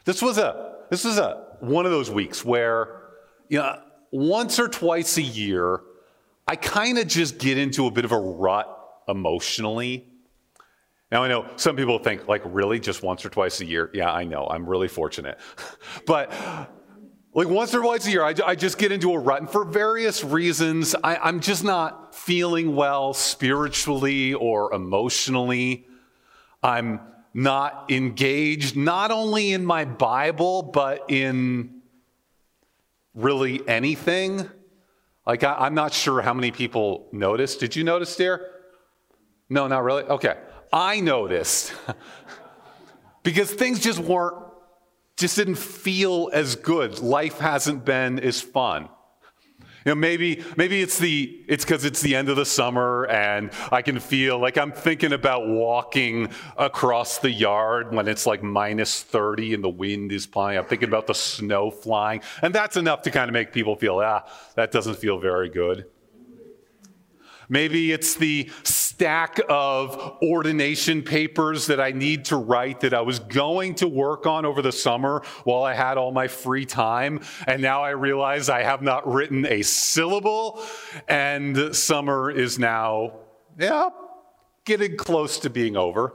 This was one of those weeks where, once or twice a year, I kind of just get into a bit of a rut emotionally. Now, I know some people think, like, really, just once or twice a year? Yeah, I know. I'm really fortunate. But, like, once or twice a year, I just get into a rut. And for various reasons, I'm just not feeling well spiritually or emotionally. I'm not engaged, not only in my Bible, but in really anything. Like, I'm not sure how many people noticed. Did you notice, dear? No, not really? Okay. I noticed because things just didn't feel as good. Life hasn't been as fun. Maybe it's because it's the end of the summer and I can feel like I'm thinking about walking across the yard when it's like minus 30 and the wind is blowing. I'm thinking about the snow flying, and that's enough to kind of make people feel, that doesn't feel very good. Maybe it's the stack of ordination papers that I need to write that I was going to work on over the summer while I had all my free time. And now I realize I have not written a syllable, and summer is now, getting close to being over.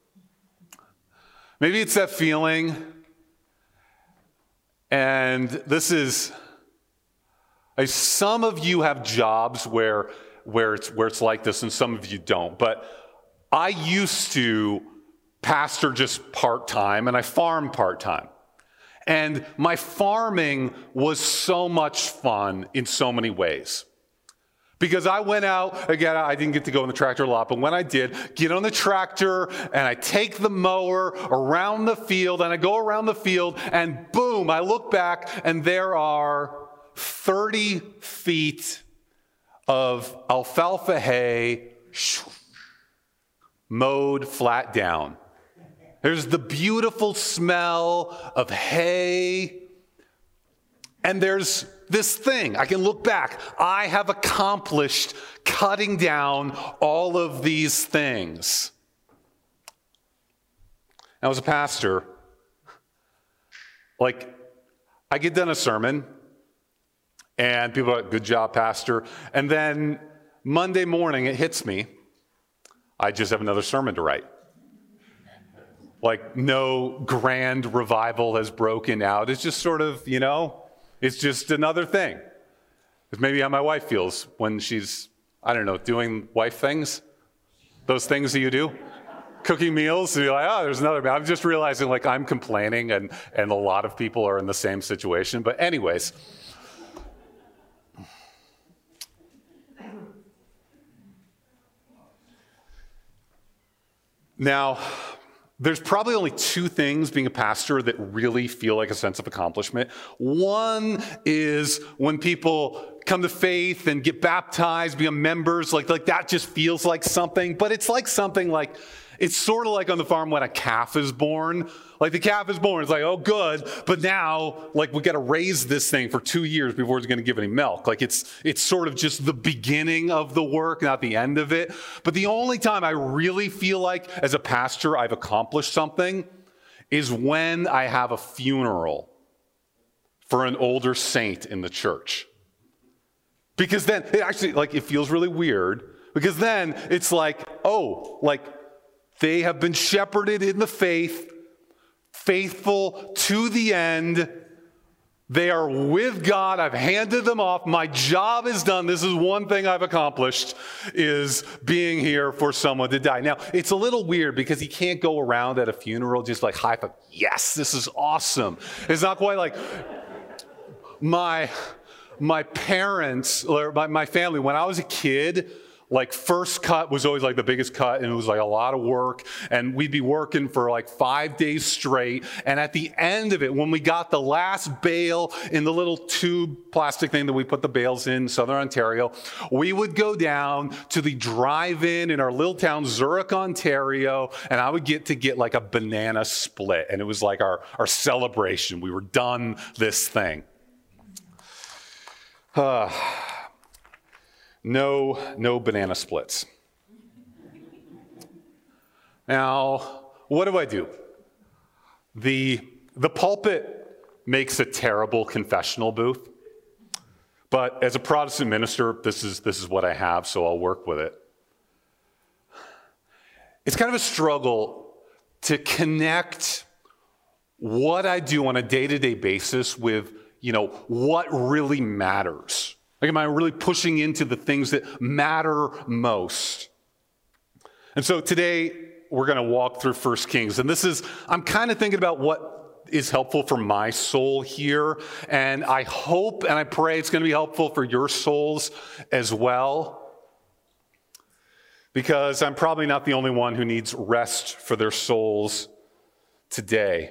Maybe it's that feeling, and this is, some of you have jobs where it's like this, and some of you don't. But I used to pastor just part-time, and I farm part-time. And my farming was so much fun in so many ways. Because I went out, again, I didn't get to go in the tractor a lot, but when I did, get on the tractor, and I take the mower around the field, and I go around the field, and boom, I look back, and there are 30 feet of alfalfa hay mowed flat down. There's the beautiful smell of hay. And there's this thing. I can look back. I have accomplished cutting down all of these things. Now, as a pastor, I get done a sermon, and people are like, good job, pastor. And then Monday morning, it hits me. I just have another sermon to write. Like, no grand revival has broken out. It's just sort of, it's just another thing. It's maybe how my wife feels when she's, doing wife things. Those things that you do. Cooking meals, and you're like, there's another. I'm just realizing, I'm complaining, and a lot of people are in the same situation. But anyways. Now, there's probably only two things being a pastor that really feel like a sense of accomplishment. One is when people come to faith and get baptized, become members, like that just feels like something. But it's like something like, it's sort of like on the farm when a calf is born. Like the calf is born, it's like, oh good, but now we got to raise this thing for 2 years before it's going to give any milk. It's sort of just the beginning of the work, not the end of it. But the only time I really feel like as a pastor I've accomplished something is when I have a funeral for an older saint in the church. Because then it actually, it feels really weird, because then it's they have been shepherded in the faith, faithful to the end. They are with God. I've handed them off. My job is done. This is one thing I've accomplished, is being here for someone to die. Now, it's a little weird because you can't go around at a funeral just high five. Yes, this is awesome. It's not quite like my parents, or my family, when I was a kid, first cut was always the biggest cut, and it was a lot of work, and we'd be working for 5 days straight. And at the end of it, when we got the last bale in the little tube plastic thing that we put the bales in Southern Ontario, we would go down to the drive-in in our little town, Zurich, Ontario, and I would get a banana split, and it was our celebration. We were done this thing. No banana splits. Now, what do? The The pulpit makes a terrible confessional booth, but as a Protestant minister, this is what I have, so I'll work with it. It's kind of a struggle to connect what I do on a day-to-day basis with, what really matters. Like, am I really pushing into the things that matter most? And so today, we're going to walk through 1 Kings. And I'm kind of thinking about what is helpful for my soul here. And I hope and I pray it's going to be helpful for your souls as well. Because I'm probably not the only one who needs rest for their souls today.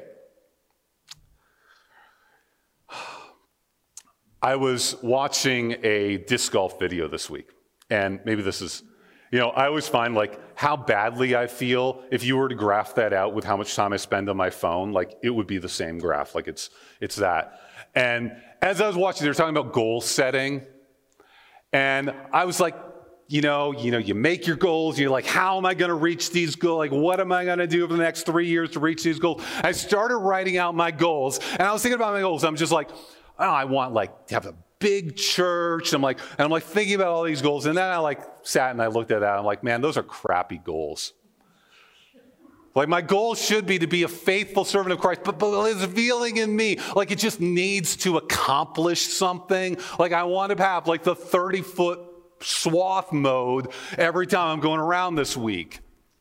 I was watching a disc golf video this week, and maybe this is, I always find how badly I feel if you were to graph that out with how much time I spend on my phone, it would be the same graph, it's that. And as I was watching, they were talking about goal setting, and I was like, you make your goals, you're like, how am I going to reach these goals? What am I going to do over the next 3 years to reach these goals? I started writing out my goals, and I was thinking about my goals. I'm just like, I want to have a big church. I'm thinking about all these goals. And then I sat and I looked at that. I'm like, man, those are crappy goals. My goal should be to be a faithful servant of Christ, but it's feeling in me it just needs to accomplish something. I want to have the 30-foot swath mode every time I'm going around this week.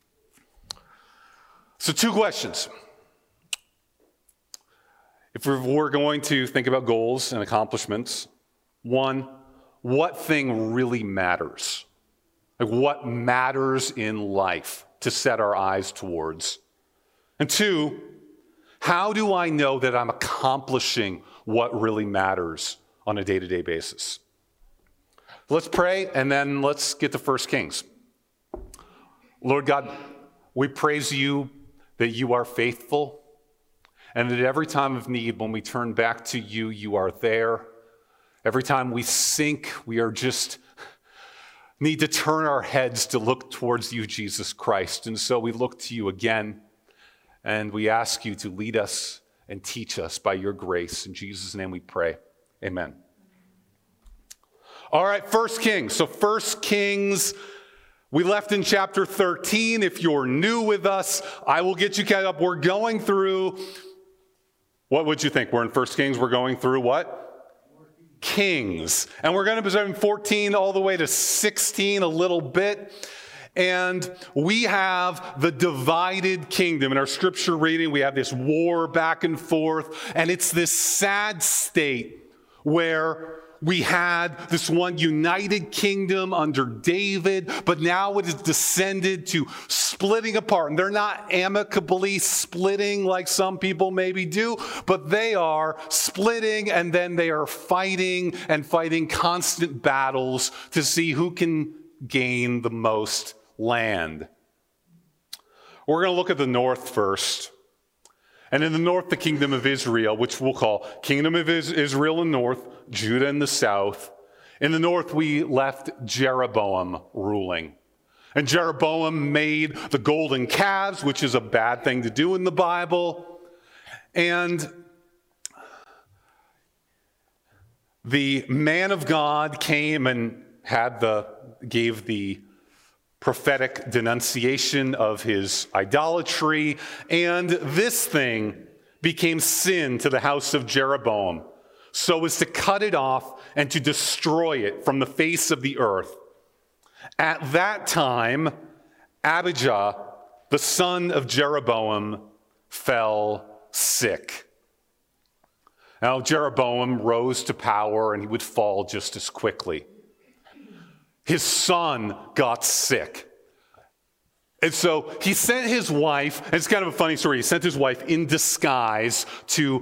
So 2 questions. If we're going to think about goals and accomplishments, 1, what thing really matters? What matters in life to set our eyes towards? And 2, how do I know that I'm accomplishing what really matters on a day-to-day basis? Let's pray, and then let's get to 1 Kings. Lord God, we praise you that you are faithful, and that every time of need, when we turn back to you, you are there. Every time we sink, we are just need to turn our heads to look towards you, Jesus Christ. And so we look to you again, and we ask you to lead us and teach us by your grace. In Jesus' name we pray. Amen. All right, 1 Kings. So 1 Kings, we left in chapter 13. If you're new with us, I will get you caught up. We're going through... What would you think? We're in 1 Kings. We're going through what? Kings. And we're going to be starting 14 all the way to 16 a little bit. And we have the divided kingdom. In our scripture reading, we have this war back and forth. And it's this sad state where we had this one united kingdom under David, but now it has descended to splitting apart. And they're not amicably splitting like some people maybe do, but they are splitting, and then they are fighting constant battles to see who can gain the most land. We're going to look at the north first. And in the north, the kingdom of Israel, which we'll call kingdom of Israel in the north, Judah in the south. In the north, we left Jeroboam ruling. And Jeroboam made the golden calves, which is a bad thing to do in the Bible. And the man of God came and gave the prophetic denunciation of his idolatry, and this thing became sin to the house of Jeroboam, so as to cut it off and to destroy it from the face of the earth. At that time, Abijah, the son of Jeroboam, fell sick. Now, Jeroboam rose to power, and he would fall just as quickly. His son got sick. And so he sent his wife, and it's kind of a funny story, he sent his wife in disguise to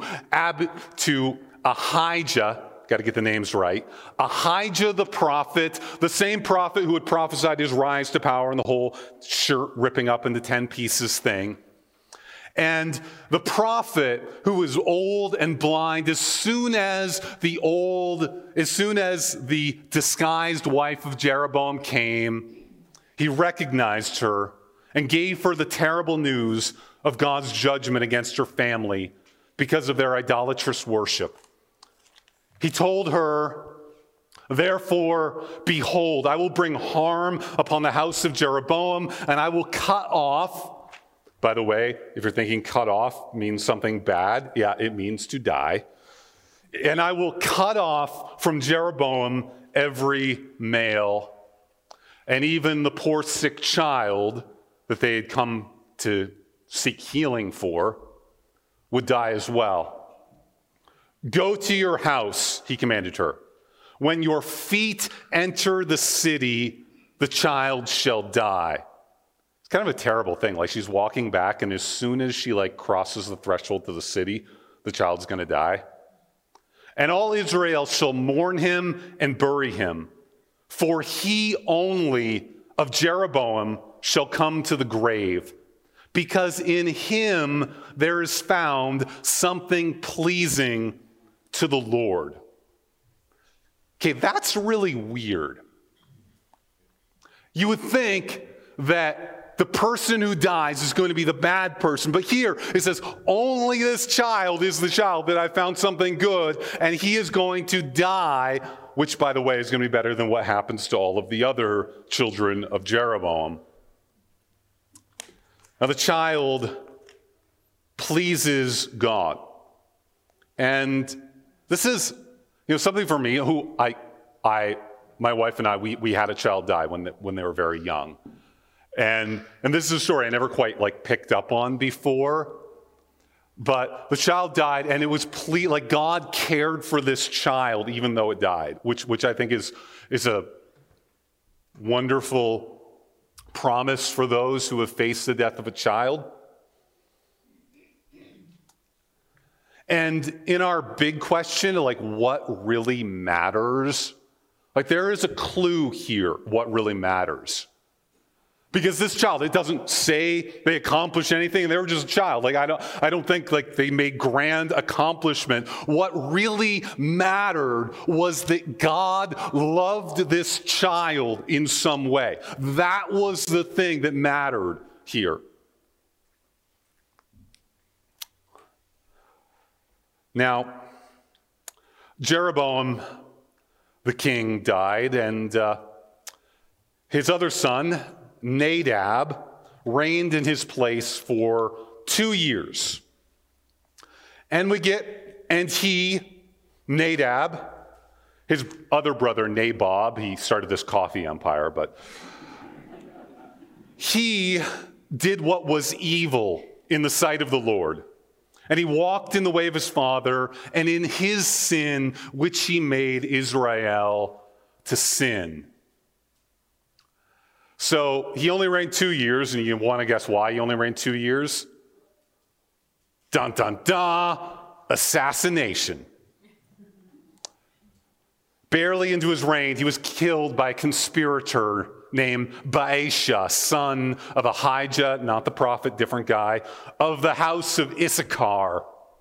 Ahijah, got to get the names right, Ahijah the prophet, the same prophet who had prophesied his rise to power and the whole shirt ripping up into 10 pieces thing. And the prophet, who was old and blind, as soon as the disguised wife of Jeroboam came, he recognized her and gave her the terrible news of God's judgment against her family because of their idolatrous worship. He told her, therefore, behold, I will bring harm upon the house of Jeroboam, and I will cut off. By the way, if you're thinking cut off means something bad, yeah, it means to die. And I will cut off from Jeroboam every male, and even the poor sick child that they had come to seek healing for would die as well. Go to your house, he commanded her. When your feet enter the city, the child shall die. It's kind of a terrible thing. Like, she's walking back, and as soon as she crosses the threshold to the city, the child's going to die. And all Israel shall mourn him and bury him, for he only of Jeroboam shall come to the grave, because in him there is found something pleasing to the Lord. Okay, that's really weird. You would think that the person who dies is going to be the bad person, but here it says, only this child is the child that I found something good, and he is going to die, which, by the way, is going to be better than what happens to all of the other children of Jeroboam. Now, the child pleases God. And this is, something for me, who my wife and I, we had a child die when they were very young. And this is a story I never quite picked up on before. But the child died, and it was God cared for this child even though it died, which I think is a wonderful promise for those who have faced the death of a child. And in our big question, what really matters, there is a clue here what really matters. Because this child, it doesn't say they accomplished anything, they were just a child. I don't think they made grand accomplishment. What really mattered was that God loved this child in some way. That was the thing that mattered here. Now, Jeroboam, the king, died, and his other son, Nadab, reigned in his place for 2 years. And Nadab, his other brother Nabob, he started this coffee empire, but he did what was evil in the sight of the Lord. And he walked in the way of his father, and in his sin, which he made Israel to sin. So he only reigned 2 years, and you want to guess why he only reigned 2 years? Dun, dun, dun, assassination. Barely into his reign, he was killed by a conspirator named Baasha, son of Ahijah, not the prophet, different guy, of the house of Issachar.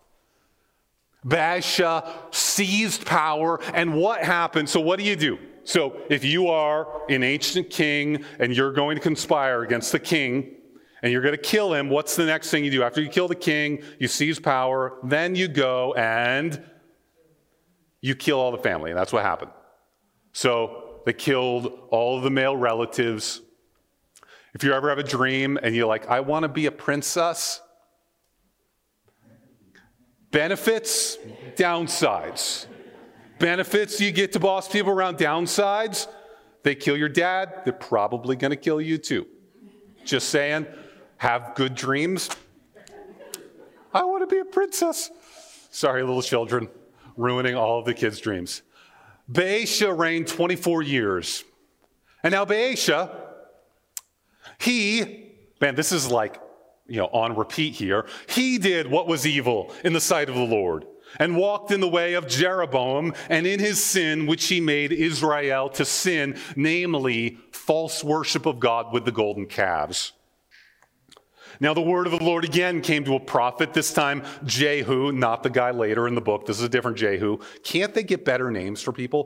Baasha seized power, and what happened? So what do? So if you are an ancient king and you're going to conspire against the king and you're going to kill him, what's the next thing you do? After you kill the king, you seize power, then you go and you kill all the family, and that's what happened. So they killed all of the male relatives. If you ever have a dream and you're like, I want to be a princess, benefits, downsides. Benefits, you get to boss people around. Downsides, they kill your dad, they're probably going to kill you too. Just saying, have good dreams. I want to be a princess. Sorry, little children, ruining all of the kids' dreams. Baasha reigned 24 years. And now Baasha, this is on repeat here. He did what was evil in the sight of the Lord, and walked in the way of Jeroboam, and in his sin, which he made Israel to sin, namely false worship of God with the golden calves. Now the word of the Lord again came to a prophet, this time Jehu, not the guy later in the book. This is a different Jehu. Can't they get better names for people?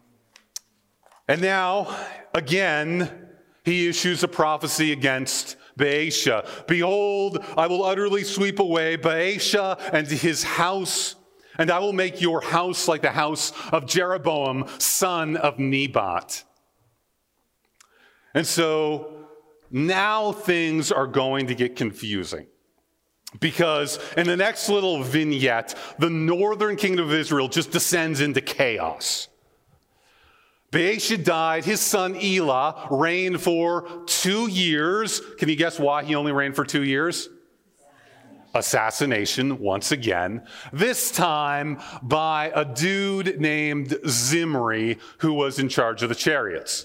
And now, again, he issues a prophecy against Baasha. Behold, I will utterly sweep away Baasha and his house, and I will make your house like the house of Jeroboam, son of Nebat. And so now things are going to get confusing. Because in the next little vignette, the northern kingdom of Israel just descends into chaos. Baasha died. His son Elah reigned for 2 years. Can you guess why he only reigned for 2 years? Assassination, once again. This time by a dude named Zimri, who was in charge of the chariots.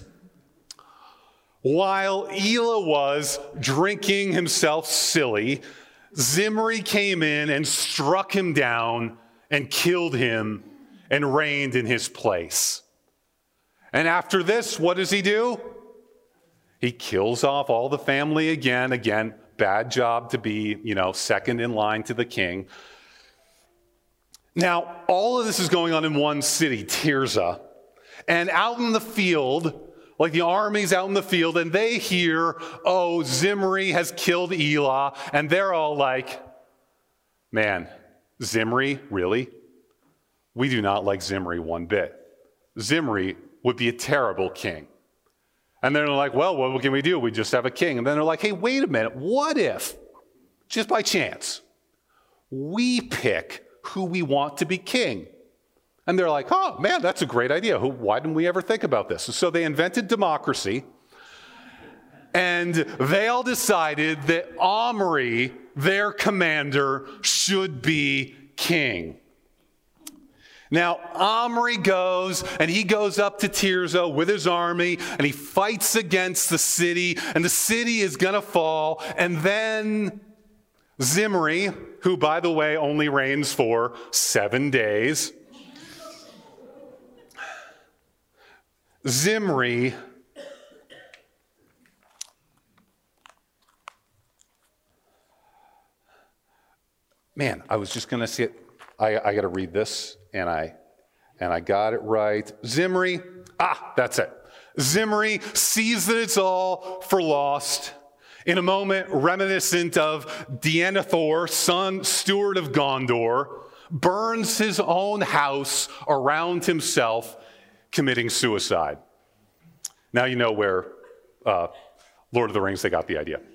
While Elah was drinking himself silly, Zimri came in and struck him down and killed him and reigned in his place. And after this, what does he do? He kills off all the family again. Again, bad job to be, second in line to the king. Now, all of this is going on in one city, Tirzah. And out in the field, like the army's out in the field, and they hear, oh, Zimri has killed Elah, and they're all like, man, Zimri, really? We do not like Zimri one bit. Zimri would be a terrible king. And they're like, well, what can we do? We just have a king. And then they're like, hey, wait a minute, what if, just by chance, we pick who we want to be king? And they're like, oh, man, that's a great idea. Why didn't we ever think about this? So they invented democracy, and they all decided that Omri, their commander, should be king. Now, Omri goes, and he goes up to Tirzah with his army, and he fights against the city, and the city is going to fall. And then Zimri, who, by the way, only reigns for 7 days, Zimri man, I was just going to say it. I got to read this, and I got it right. Zimri, that's it. Zimri sees that it's all for lost. In a moment reminiscent of Denethor, steward of Gondor, burns his own house around himself, committing suicide. Now you know where Lord of the Rings, they got the idea.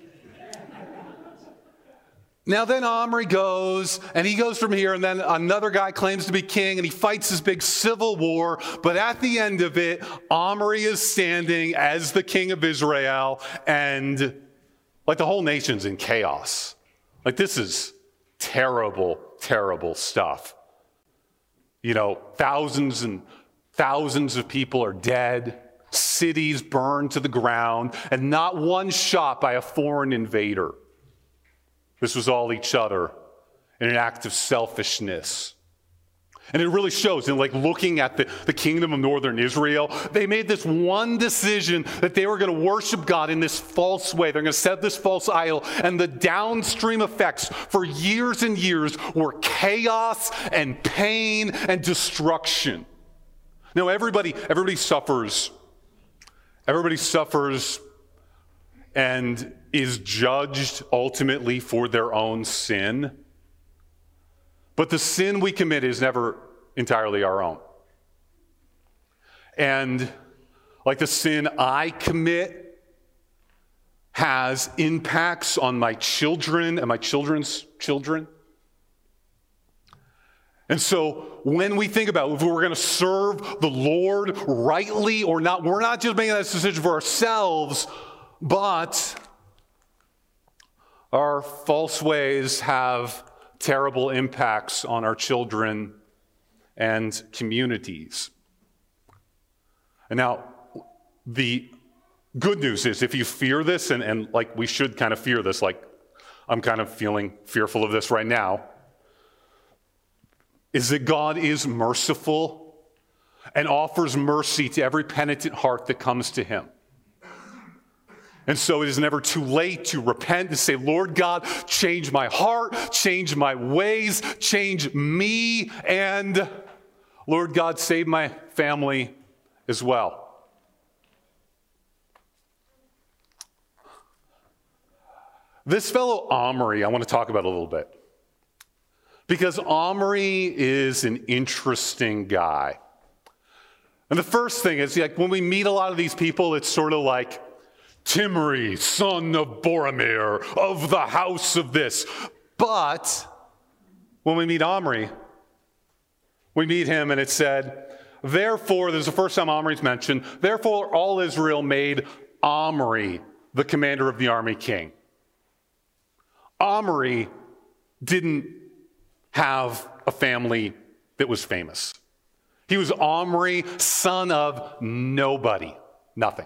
Now then Omri goes, and he goes from here, and then another guy claims to be king, and he fights this big civil war, but at the end of it, Omri is standing as the king of Israel, and like the whole nation's in chaos. Like this is terrible, terrible stuff. Thousands and thousands of people are dead, cities burned to the ground, and not one shot by a foreign invader. This was all each other in an act of selfishness. And it really shows in looking at the kingdom of northern Israel, they made this one decision that they were going to worship God in this false way. They're going to set this false idol. And the downstream effects for years and years were chaos and pain and destruction. Now everybody suffers. Everybody suffers and is judged ultimately for their own sin. But the sin we commit is never entirely our own. And like the sin I commit has impacts on my children and my children's children. And so when we think about if we're going to serve the Lord rightly or not, we're not just making that decision for ourselves, but our false ways have terrible impacts on our children and communities. And now, the good news is if you fear this, and we should kind of fear this, I'm kind of feeling fearful of this right now, is that God is merciful and offers mercy to every penitent heart that comes to him. And so it is never too late to repent and say, Lord God, change my heart, change my ways, change me, and Lord God, save my family as well. This fellow Omri, I want to talk about a little bit. Because Omri is an interesting guy. And the first thing is, like, when we meet a lot of these people, it's sort of like, Timri, son of Boromir, of the house of this. But when we meet Omri, we meet him and it said, therefore, this is the first time Omri's mentioned, therefore all Israel made Omri the commander of the army king. Omri didn't have a family that was famous. He was Omri, son of nobody, nothing.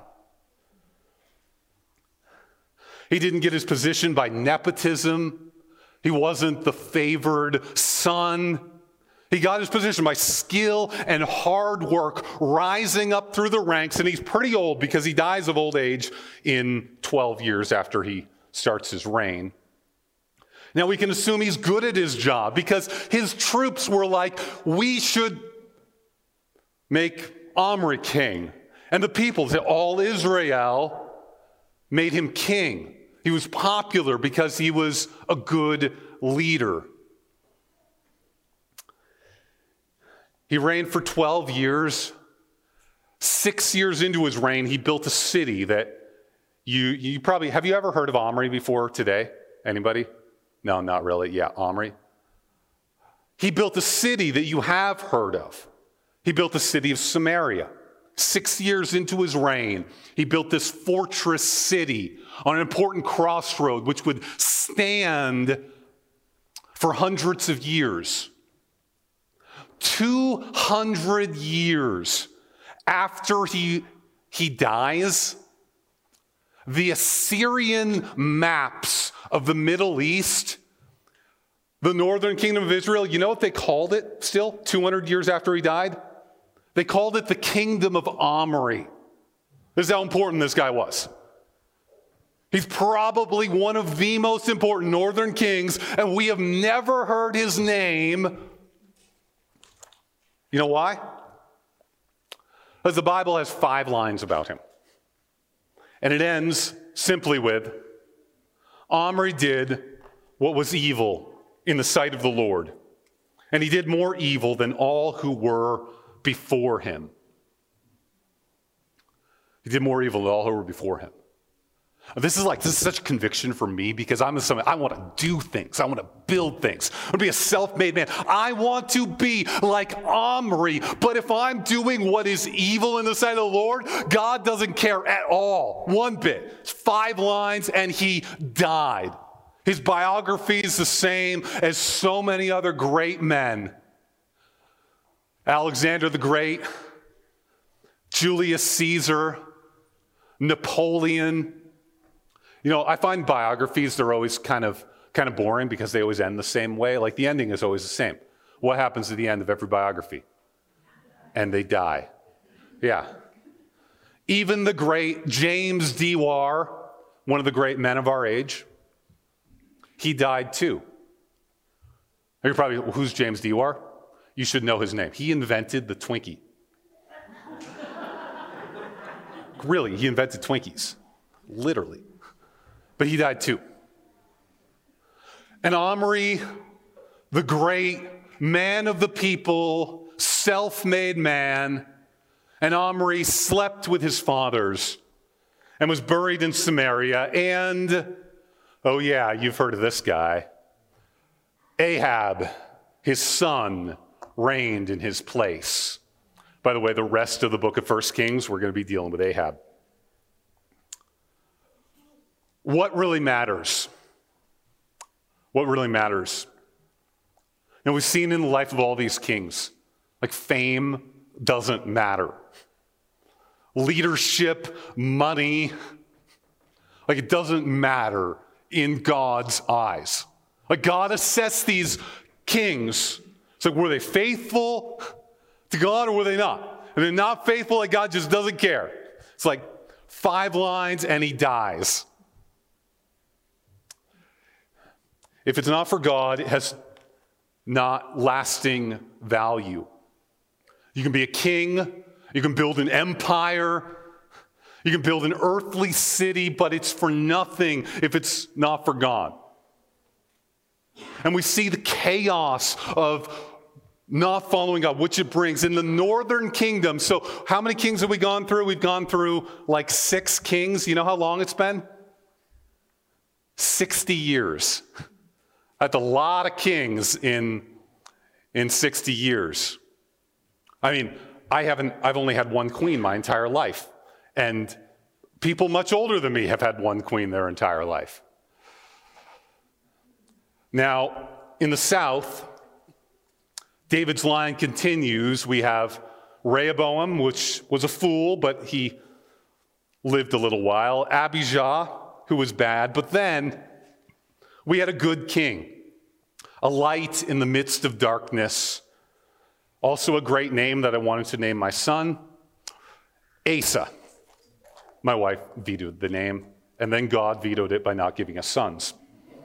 He didn't get his position by nepotism. He wasn't the favored son. He got his position by skill and hard work, rising up through the ranks, and he's pretty old because he dies of old age in 12 years after he starts his reign. Now we can assume he's good at his job because his troops were like, we should make Omri king. And the people, all Israel, made him king. He was popular because he was a good leader. He reigned for 12 years. 6 years into his reign, he built a city that you probably, have you ever heard of Omri before today? Anybody? No, not really. Yeah, Omri. He built a city that you have heard of. He built the city of Samaria. 6 years into his reign, he built this fortress city on an important crossroad which would stand for hundreds of years. 200 years after he dies, the Assyrian maps of the Middle East, the northern kingdom of Israel, you know what they called it still 200 years after he died? They called it the kingdom of Omri. This is how important this guy was. He's probably one of the most important northern kings, and we have never heard his name. You know why? Because the Bible has 5 lines about him. And it ends simply with, Omri did what was evil in the sight of the Lord, and he did more evil than all who were before him. He did more evil than all who were before him. This is such conviction for me because I want to do things. I want to build things. I want to be a self-made man. I want to be like Omri. But if I'm doing what is evil in the sight of the Lord, God doesn't care at all. One bit. It's 5 lines and he died. His biography is the same as so many other great men. Alexander the Great, Julius Caesar, Napoleon. You know, I find biographies, they're always kind of boring because they always end the same way. Like the ending is always the same. What happens at the end of every biography? And they die. Yeah. Even the great James Dewar, one of the great men of our age, he died too. You're probably, who's James Dewar? You should know his name. He invented the Twinkie. Really, he invented Twinkies. Literally. But he died too. And Omri, the great man of the people, self-made man, and Omri slept with his fathers and was buried in Samaria. And, oh yeah, you've heard of this guy. Ahab, his son, reigned in his place. By the way, the rest of the book of 1 Kings, we're going to be dealing with Ahab. What really matters? What really matters? Now, we've seen in the life of all these kings, like fame doesn't matter. Leadership, money, like it doesn't matter in God's eyes. Like God assessed these kings. It's like, were they faithful to God or were they not? If they're not faithful, like God just doesn't care. It's like 5 lines and he dies. If it's not for God, it has not lasting value. You can be a king, you can build an empire, You can build an earthly city, but it's for nothing if it's not for God. And we see the chaos of not following God, which it brings in the northern kingdom. So how many kings have we gone through? We've gone through like 6 kings. You know how long it's been? 60 years. That's a lot of kings in 60 years. I mean, I've only had one queen my entire life. And people much older than me have had one queen their entire life. Now, in the south, David's line continues. We have Rehoboam, which was a fool, but he lived a little while. Abijah, who was bad. But then we had a good king, a light in the midst of darkness. Also a great name that I wanted to name my son, Asa. My wife vetoed the name, and then God vetoed it by not giving us sons.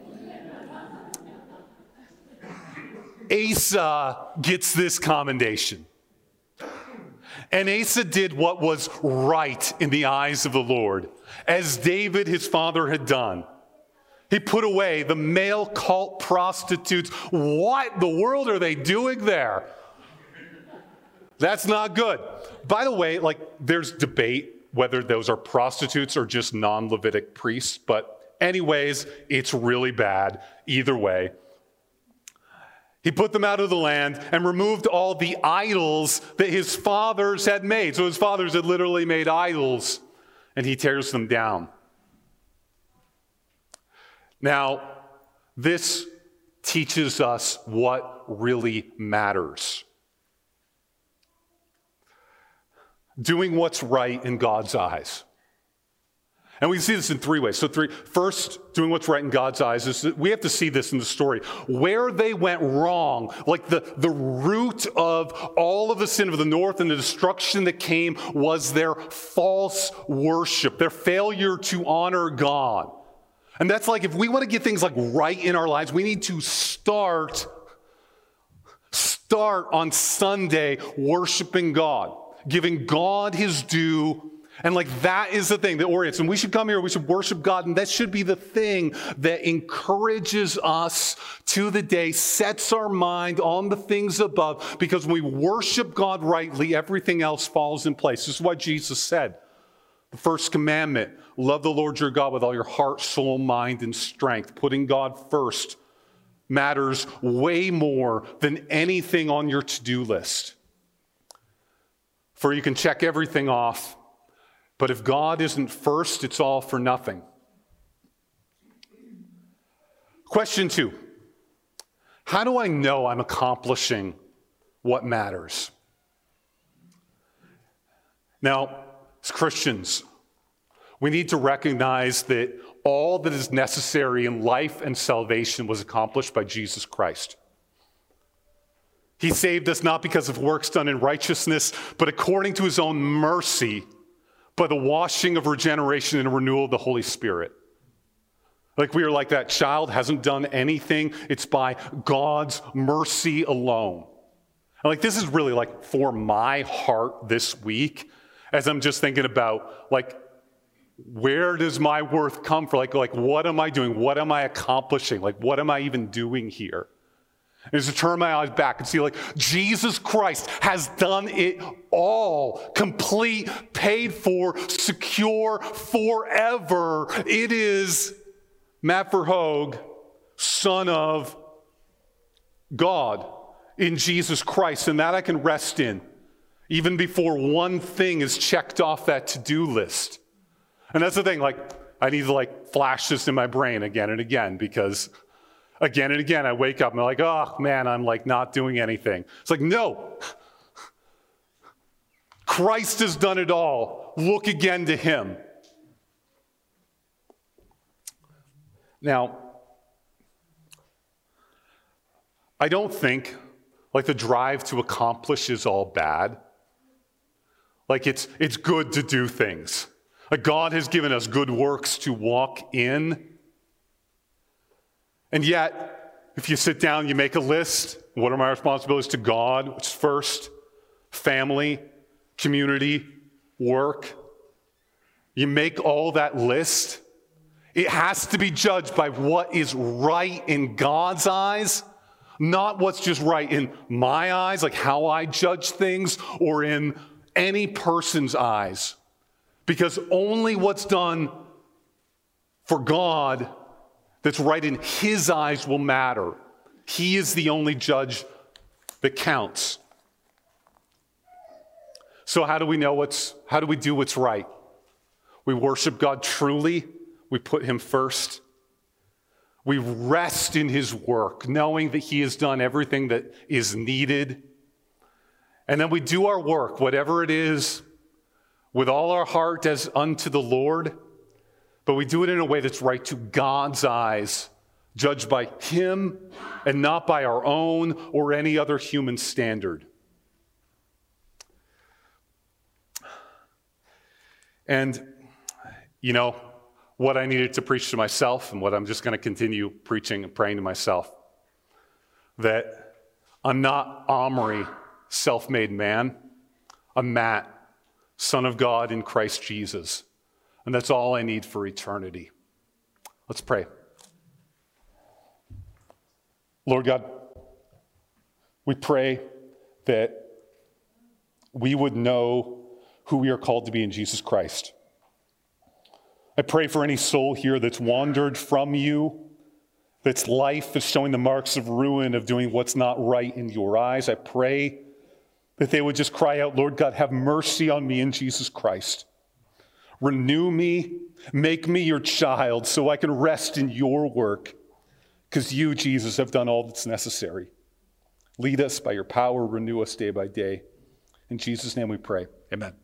Asa gets this commendation. And Asa did what was right in the eyes of the Lord, as David his father had done. He put away the male cult prostitutes. What the world are they doing there? That's not good. By the way, there's debate whether those are prostitutes or just non-Levitic priests. But anyways, it's really bad either way. He put them out of the land and removed all the idols that his fathers had made. So his fathers had literally made idols, and he tears them down. Now, this teaches us what really matters. Doing what's right in God's eyes. And we see this in 3 ways. So first, doing what's right in God's eyes is that we have to see this in the story. Where they went wrong, like the root of all of the sin of the north and the destruction that came was their false worship, their failure to honor God. And that's like, if we want to get things right in our lives, we need to start on Sunday worshiping God, giving God his due. And that is the thing that orients. And we should come here, we should worship God. And that should be the thing that encourages us to the day, sets our mind on the things above. Because when we worship God rightly, everything else falls in place. This is what Jesus said. The first commandment, love the Lord your God with all your heart, soul, mind, and strength. Putting God first matters way more than anything on your to-do list. For you can check everything off, but if God isn't first, it's all for nothing. Question 2. How do I know I'm accomplishing what matters? Now, as Christians, we need to recognize that all that is necessary in life and salvation was accomplished by Jesus Christ. He saved us not because of works done in righteousness, but according to his own mercy, by the washing of regeneration and renewal of the Holy Spirit. We are like that child, hasn't done anything. It's by God's mercy alone. And this is really for my heart this week, as I'm just thinking about where does my worth come from? What am I doing? What am I accomplishing? What am I even doing here? Is to turn my eyes back and see Jesus Christ has done it all, complete, paid for, secure, forever. It is Matt Verhoeg, Son of God in Jesus Christ, and that I can rest in, even before one thing is checked off that to-do list. And that's the thing, I need to flash this in my brain again and again, because again and again, I wake up and I'm oh man, I'm not doing anything. It's no. Christ has done it all. Look again to him. Now, I don't think the drive to accomplish is all bad. It's good to do things. God has given us good works to walk in. And yet, if you sit down, you make a list, what are my responsibilities to God, which is first, family, community, work. You make all that list. It has to be judged by what is right in God's eyes, not what's just right in my eyes, like how I judge things, or in any person's eyes. Because only what's done for God that's right in his eyes will matter. He is the only judge that counts. So how do we do what's right? We worship God truly. We put him first. We rest in his work, knowing that he has done everything that is needed. And then we do our work, whatever it is, with all our heart as unto the Lord. But we do it in a way that's right to God's eyes, judged by him and not by our own or any other human standard. And, what I needed to preach to myself and what I'm just going to continue preaching and praying to myself, that I'm not Omri, self-made man. I'm Matt, Son of God in Christ Jesus. And that's all I need for eternity. Let's pray. Lord God, we pray that we would know who we are called to be in Jesus Christ. I pray for any soul here that's wandered from you, that's life is showing the marks of ruin, of doing what's not right in your eyes. I pray that they would just cry out, Lord God, have mercy on me in Jesus Christ. Renew me, make me your child so I can rest in your work, because you, Jesus, have done all that's necessary. Lead us by your power, renew us day by day. In Jesus' name we pray. Amen.